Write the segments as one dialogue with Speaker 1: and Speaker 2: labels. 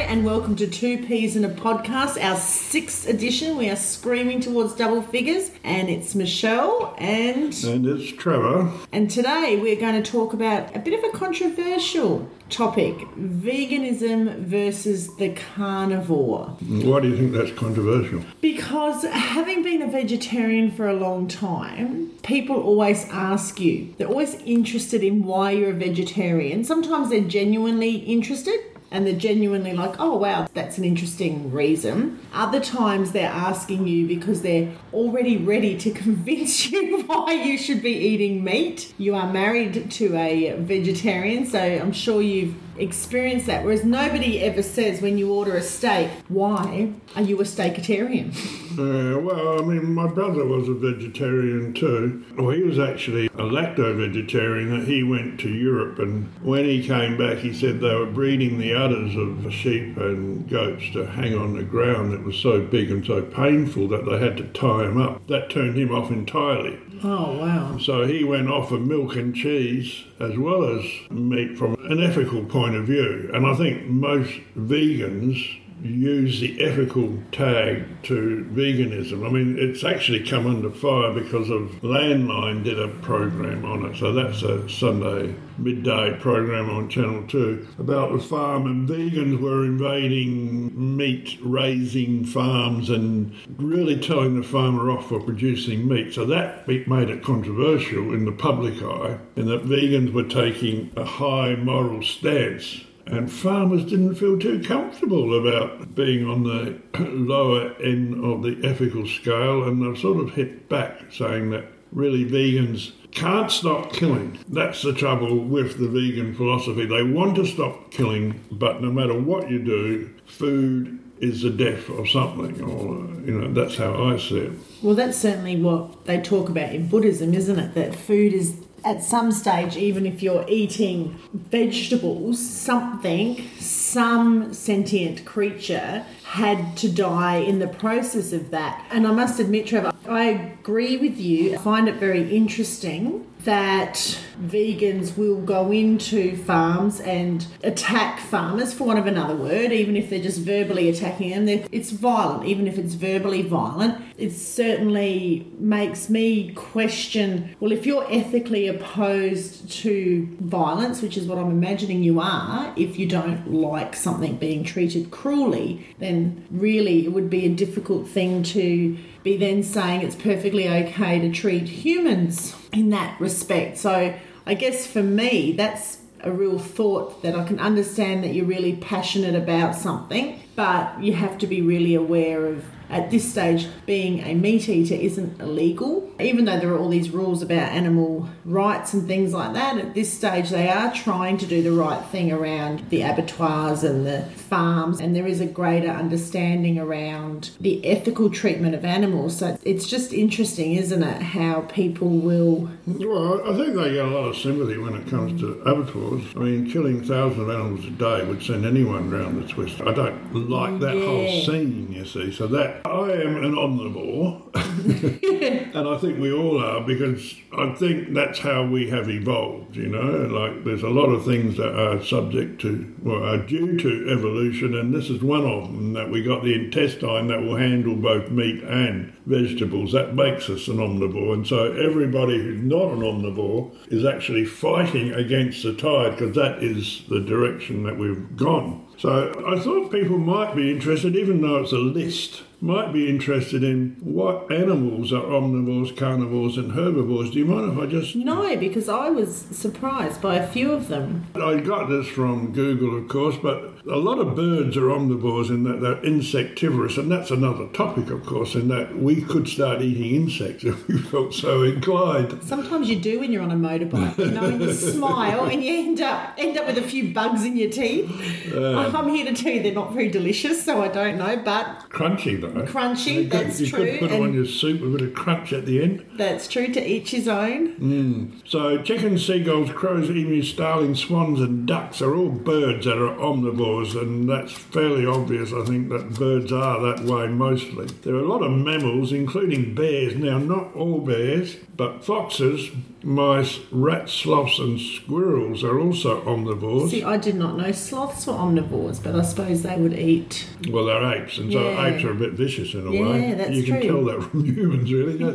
Speaker 1: and welcome to Two Peas in a Podcast, our 6th edition. We are screaming towards double figures, and it's Michelle and
Speaker 2: it's Trevor.
Speaker 1: And today we're going to talk about a bit of a controversial topic, veganism versus the carnivore.
Speaker 2: Why do you think that's controversial?
Speaker 1: Because having been a vegetarian for a long time, people always ask you, they're always interested in why you're a vegetarian. Sometimes they're genuinely interested and they're genuinely like, oh wow, that's an interesting reason. Other times they're asking you because they're already ready to convince you why you should be eating meat. You are married to a vegetarian, so I'm sure you've experienced that. Whereas nobody ever says when you order a steak, why are you a steakitarian?
Speaker 2: Well, I mean, my brother was a vegetarian too. Well, he was actually a lacto-vegetarian. He went to Europe, and when he came back, he said they were breeding the udders of sheep and goats to hang on the ground. It was so big and so painful that they had to tie him up. That turned him off entirely.
Speaker 1: Oh, wow.
Speaker 2: So he went off of milk and cheese as well as meat from an ethical point of view. And I think most vegans use the ethical tag to veganism. I mean, it's actually come under fire because of Landline did a program on it. So that's a Sunday midday program on Channel 2 about the farm, and vegans were invading meat raising farms and really telling the farmer off for producing meat. So that made it controversial in the public eye, in that vegans were taking a high moral stance. And farmers didn't feel too comfortable about being on the lower end of the ethical scale, and they've sort of hit back, saying that really vegans can't stop killing. That's the trouble with the vegan philosophy. They want to stop killing, but no matter what you do, food is the death of something, or, that's how I see it.
Speaker 1: Well, that's certainly what they talk about in Buddhism, isn't it? That food is, at some stage, even if you're eating vegetables, some sentient creature had to die in the process of that. And I must admit, Trevor, I agree with you. I find it very interesting that vegans will go into farms and attack farmers, for want of another word, even if they're just verbally attacking them. It's violent, even if it's verbally violent. It certainly makes me question, well, if you're ethically opposed to violence, which is what I'm imagining you are, if you don't like something being treated cruelly, then really it would be a difficult thing to be then saying it's perfectly okay to treat humans in that respect. So I guess for me, that's a real thought, that I can understand that you're really passionate about something, but you have to be really aware of, at this stage, being a meat eater isn't illegal. Even though there are all these rules about animal rights and things like that, at this stage they are trying to do the right thing around the abattoirs and the farms, and there is a greater understanding around the ethical treatment of animals. So it's just interesting, isn't it, how people will...
Speaker 2: Well, I think they get a lot of sympathy when it comes to abattoirs. I mean, killing thousands of animals a day would send anyone round the twist. I don't like that whole scene, you see, so that... I am an omnivore, and I think we all are, because I think that's how we have evolved, like there's a lot of things that are subject to, are due to evolution, and this is one of them, that we got the intestine that will handle both meat and vegetables. That makes us an omnivore, and so everybody who's not an omnivore is actually fighting against the tide, because that is the direction that we've gone. So I thought people might be interested, even though it's a list, might be interested in what animals are omnivores, carnivores and herbivores. Do you mind if I just...
Speaker 1: No, because I was surprised by a few of them.
Speaker 2: I got this from Google, of course, but a lot of birds are omnivores in that they're insectivorous, and that's another topic, of course, in that we could start eating insects if we felt so inclined.
Speaker 1: Sometimes you do when you're on a motorbike, and you smile and you end up with a few bugs in your teeth. I'm here to tell you they're not very delicious, so I don't know, but...
Speaker 2: Crunchy, though.
Speaker 1: Crunchy, that's true.
Speaker 2: You could put them on your soup with a bit of crunch at the end.
Speaker 1: That's true, to each his own.
Speaker 2: So chickens, seagulls, crows, emus, starlings, swans and ducks are all birds that are omnivores, and that's fairly obvious, I think, that birds are that way mostly. There are a lot of mammals, including bears. Now, not all bears, but foxes, mice, rats, sloths and squirrels are also omnivores.
Speaker 1: See, I did not know sloths were omnivores, but I suppose they would eat.
Speaker 2: Well, they're apes, and so apes are a bit vicious in a way.
Speaker 1: Yeah, that's
Speaker 2: You can
Speaker 1: true.
Speaker 2: tell that from humans, really, don't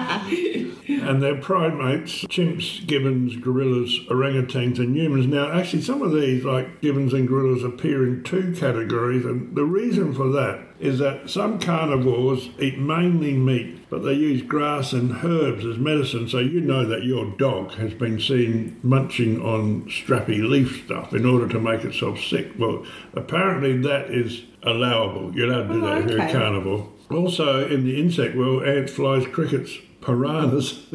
Speaker 2: you? And they're primates, chimps, gibbons, gorillas, orangutans and humans. Now, actually, some of these, like gibbons and gorillas, appear in two categories, and the reason for that is that some carnivores eat mainly meat, but they use grass and herbs as medicine, so you know that your dog has been seen munching on strappy leaf stuff in order to make itself sick. Well, apparently that is allowable. You're allowed to do that if you're a carnivore. Also, in the insect world, ants, flies, crickets, piranhas,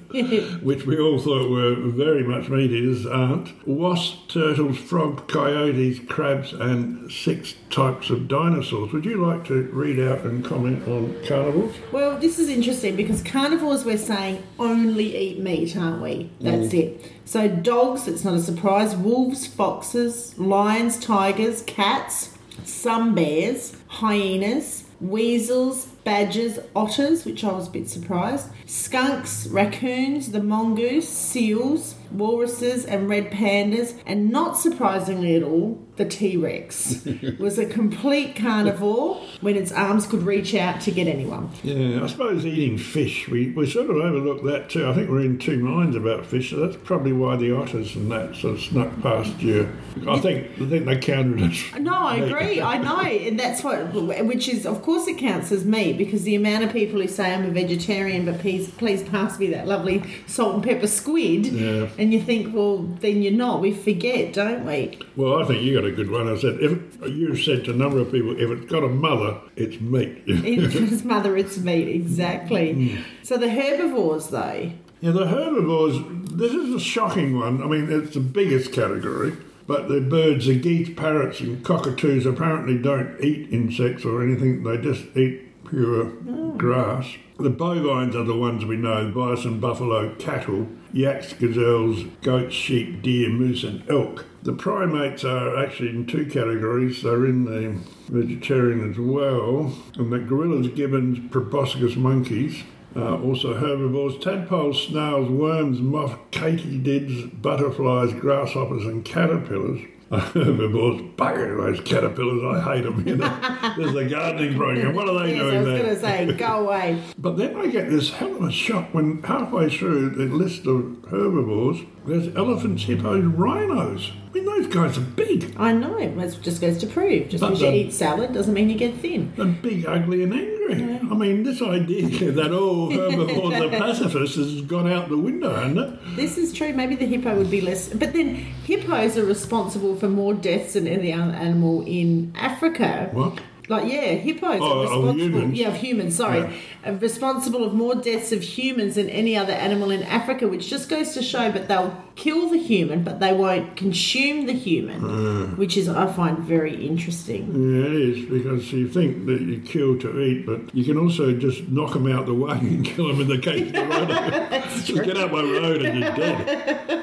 Speaker 2: which we all thought were very much meat eaters, aren't. Wasps, turtles, frogs, coyotes, crabs, and 6 types of dinosaurs. Would you like to read out and comment on carnivores?
Speaker 1: Well, this is interesting because carnivores, we're saying, only eat meat, aren't we? That's it. So dogs, it's not a surprise, wolves, foxes, lions, tigers, cats, some bears, hyenas, weasels, badgers, otters, which I was a bit surprised, skunks, raccoons, the mongoose, seals, walruses and red pandas, and not surprisingly at all, the T-Rex was a complete carnivore when its arms could reach out to get anyone.
Speaker 2: Yeah, I suppose eating fish, we sort of overlook that too. I think we're in two minds about fish, so that's probably why the otters and that sort of snuck past you. I think they counted as
Speaker 1: No, I agree. I know, and that's which is, of course, it counts as meat because the amount of people who say I'm a vegetarian, but please pass me that lovely salt and pepper squid, and you think, well, then you're not. We forget, don't we?
Speaker 2: Well, I think you got a good one. I said, you've said to a number of people, if it's got a mother, it's meat.
Speaker 1: If it's mother, it's meat. Exactly. So the herbivores, though.
Speaker 2: Yeah, the herbivores. This is a shocking one. I mean, it's the biggest category. But the birds, the geese, parrots and cockatoos apparently don't eat insects or anything. They just eat pure grass. The bovines are the ones we know: bison, buffalo, cattle, yaks, gazelles, goats, sheep, deer, moose and elk. The primates are actually in two categories. They're in the vegetarian as well. And the gorillas, gibbons, proboscis monkeys. Also herbivores: tadpoles, snails, worms, moths, katydids, butterflies, grasshoppers and caterpillars. Herbivores, bugger those caterpillars, I hate them. You know? There's the gardening program. What are they doing there?
Speaker 1: I was going to say, go away.
Speaker 2: But then I get this hell of a shock when halfway through the list of herbivores, there's elephants, hippos, rhinos. I mean, those guys are big.
Speaker 1: I know. It just goes to prove. Just because you eat salad doesn't mean you get thin.
Speaker 2: They're big, ugly and angry. Yeah. I mean, this idea that all herbivores are pacifists has gone out the window, hasn't it?
Speaker 1: This is true. Maybe the hippo would be less. But then hippos are responsible for more deaths than any other animal in Africa.
Speaker 2: What?
Speaker 1: Like, yeah, hippos are responsible. Of humans. Yeah, of humans, sorry. Yeah. Are responsible of more deaths of humans than any other animal in Africa, which just goes to show, but they'll kill the human, but they won't consume the human, which is, I find, very interesting.
Speaker 2: Yeah, it is, because you think that you kill to eat, but you can also just knock them out the way and kill them in the case of the road. Just get out my road and you're dead.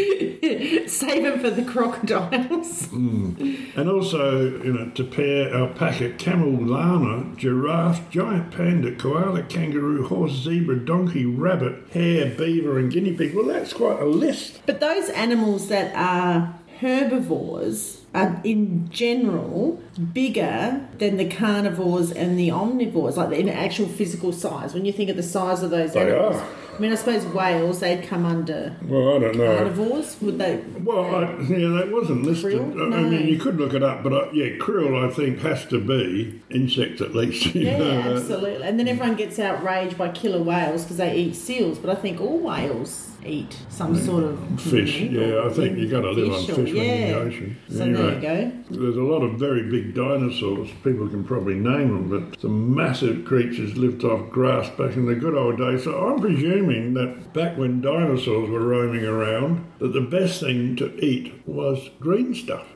Speaker 1: Save them for the crocodiles.
Speaker 2: And also, to pair alpaca, camel, llama, giraffe, giant panda, koala, kangaroo, horse, zebra, donkey, rabbit, hare, beaver and guinea pig. Well, that's quite a list.
Speaker 1: But those animals that are herbivores are in general bigger than the carnivores and the omnivores, like in actual physical size. When you think of the size of those animals.
Speaker 2: Are.
Speaker 1: I mean, I suppose whales, they'd come under
Speaker 2: I don't know.
Speaker 1: carnivores, would they?
Speaker 2: Well, that wasn't listed.
Speaker 1: Krill? No.
Speaker 2: I mean, you could look it up, but krill, I think, has to be insects at least.
Speaker 1: Yeah, absolutely. And then everyone gets outraged by killer whales because they eat seals, but I think all whales eat some sort of
Speaker 2: fish. Yeah, I think you've got to live on fish when you're in the ocean.
Speaker 1: So anyway, there you go.
Speaker 2: There's a lot of very big dinosaurs. People can probably name them, but some massive creatures lived off grass back in the good old days. So I'm presuming that back when dinosaurs were roaming around, that the best thing to eat was green stuff.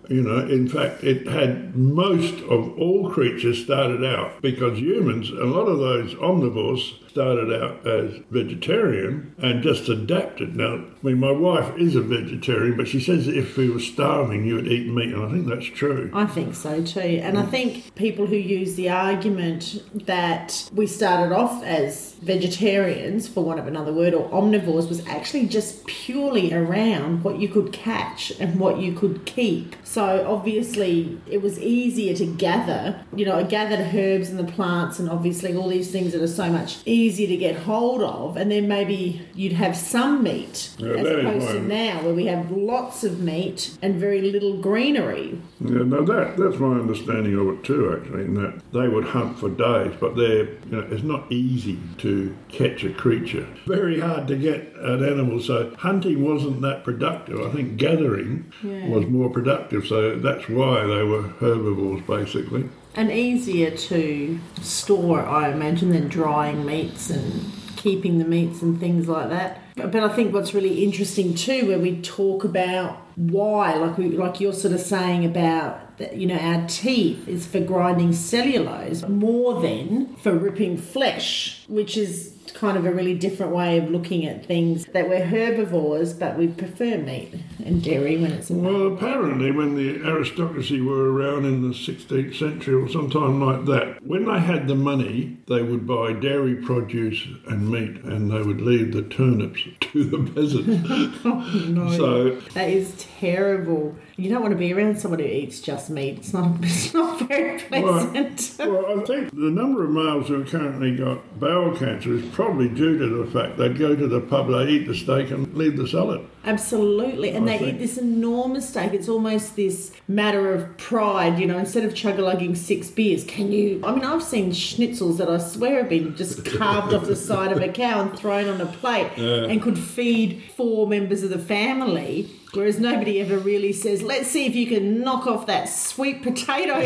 Speaker 2: In fact, it had most of all creatures started out, because humans, a lot of those omnivores started out as vegetarian and just adapted. Now, my wife is a vegetarian, but she says if we were starving, you would eat meat, and I think that's true.
Speaker 1: I think so too. And I think people who use the argument that we started off as vegetarians, for want of another word, or omnivores, was actually just purely around what you could catch and what you could keep. So obviously it was easier to gather, gathered herbs and the plants and obviously all these things that are so much easier to get hold of, and then maybe you'd have some meat, as opposed to now where we have lots of meat and very little greenery.
Speaker 2: Yeah, no, that's my understanding of it too, actually, in that they would hunt for days, but it's not easy to catch a creature. Very hard to get an animal, so hunting wasn't that productive. I think gathering was more productive, so that's why they were herbivores, basically.
Speaker 1: And easier to store, I imagine, than drying meats and keeping the meats and things like that. But I think what's really interesting too, where we talk about why, like you're sort of saying about, our teeth is for grinding cellulose more than for ripping flesh, which is kind of a really different way of looking at things, that we're herbivores but we prefer meat and dairy when it's
Speaker 2: well, apparently when the aristocracy were around in the 16th century or sometime like that, when they had the money, they would buy dairy produce and meat, and they would leave the turnips to the peasants.
Speaker 1: Oh, no.
Speaker 2: So
Speaker 1: that is terrible. You don't want to be around someone who eats just meat. It's not very pleasant.
Speaker 2: Well, I think the number of males who have currently got bowel cancer is probably due to the fact they go to the pub, they eat the steak and leave the salad.
Speaker 1: Absolutely. And they eat this enormous steak. It's almost this matter of pride, instead of chug-a-lugging 6 beers, I've seen schnitzels that I swear have been just carved off the side of a cow and thrown on a plate and could feed 4 members of the family. Whereas nobody ever really says, let's see if you can knock off that sweet potato,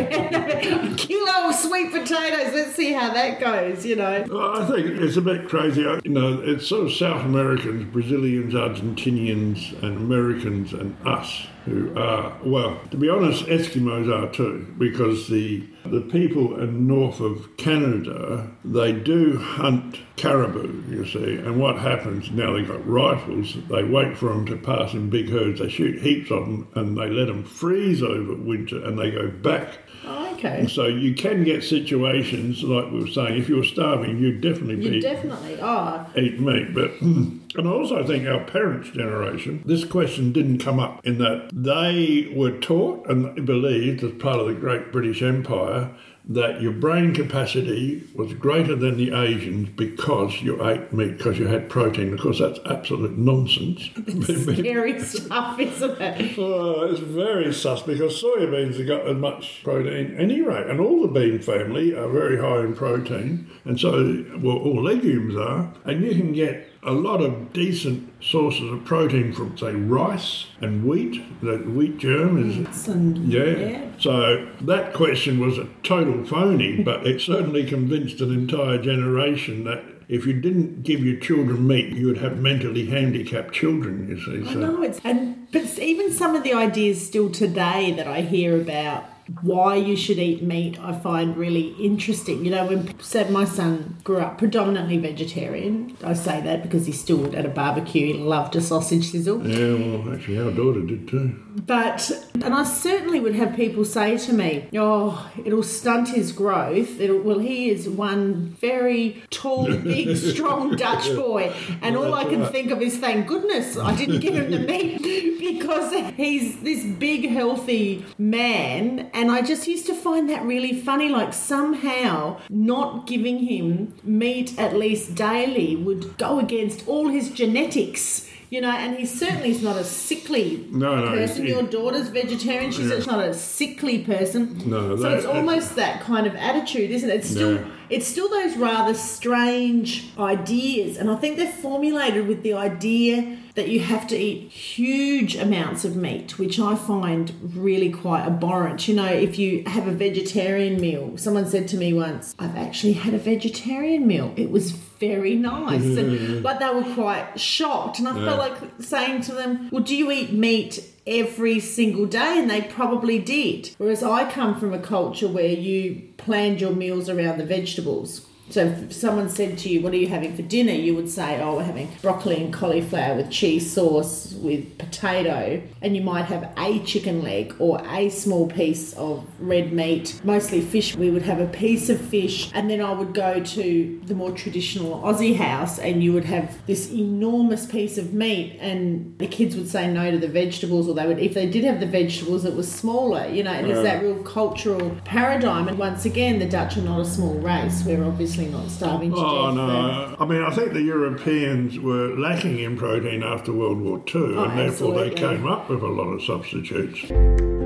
Speaker 1: a kilo of sweet potatoes. Let's see how that goes,
Speaker 2: Well, I think it's a bit crazy. It's sort of South Americans, Brazilians, Argentinians and Americans and us who are, well, to be honest, Eskimos are too, because the people in north of Canada, they do hunt caribou, you see, and what happens now, they've got rifles, they wait for them to pass in big herds, they shoot heaps of them and they let them freeze over winter and they go back.
Speaker 1: Oh, okay.
Speaker 2: And so you can get situations, like we were saying, if you were starving, you'd definitely eat meat, but... And I also think our parents' generation, this question didn't come up in that they were taught and believed as part of the Great British Empire that your brain capacity was greater than the Asians because you ate meat, because you had protein. Of course, that's absolute nonsense.
Speaker 1: It's scary stuff, isn't it?
Speaker 2: Oh, it's very sus, because soybeans have got as much protein anyway, and all the bean family are very high in protein, and so, all legumes are, and you can get a lot of decent sources of protein from, say, rice and wheat. The wheat germ is... So that question was a total phony, but it certainly convinced an entire generation that if you didn't give your children meat, you would have mentally handicapped children, you see. So.
Speaker 1: I know, but even some of the ideas still today that I hear about why you should eat meat, I find really interesting. When my son grew up predominantly vegetarian, I say that because he still, at a barbecue, he loved a sausage sizzle.
Speaker 2: Yeah, well, actually, our daughter did too.
Speaker 1: And I certainly would have people say to me, it'll stunt his growth. He is one very tall, big, strong Dutch boy. And all I can think of is, thank goodness I didn't give him the meat, because he's this big, healthy man. And I just used to find that really funny, like somehow not giving him meat at least daily would go against all his genetics. And he certainly is not a sickly person. Your daughter's vegetarian. She's not a sickly person.
Speaker 2: No,
Speaker 1: so it's almost that kind of attitude, isn't it? It's still those rather strange ideas. And I think they're formulated with the idea that you have to eat huge amounts of meat, which I find really quite abhorrent. If you have a vegetarian meal, someone said to me once, I've actually had a vegetarian meal. It was very nice. And, they were quite shocked. And I felt like saying to them, well, do you eat meat every single day? And they probably did. Whereas I come from a culture where you planned your meals around the vegetables. So if someone said to you, what are you having for dinner? You would say, oh, we're having broccoli and cauliflower with cheese sauce with potato. And you might have a chicken leg or a small piece of red meat, mostly fish. We would have a piece of fish. And then I would go to the more traditional Aussie house and you would have this enormous piece of meat, and the kids would say no to the vegetables, or they would, if they did have the vegetables, it was smaller, you know, and it's that real cultural paradigm. And once again, the Dutch are not a small race. We're obviously not starving to death.
Speaker 2: Oh, no. I mean, I think the Europeans were lacking in protein after World War II, and therefore they came up with a lot of substitutes.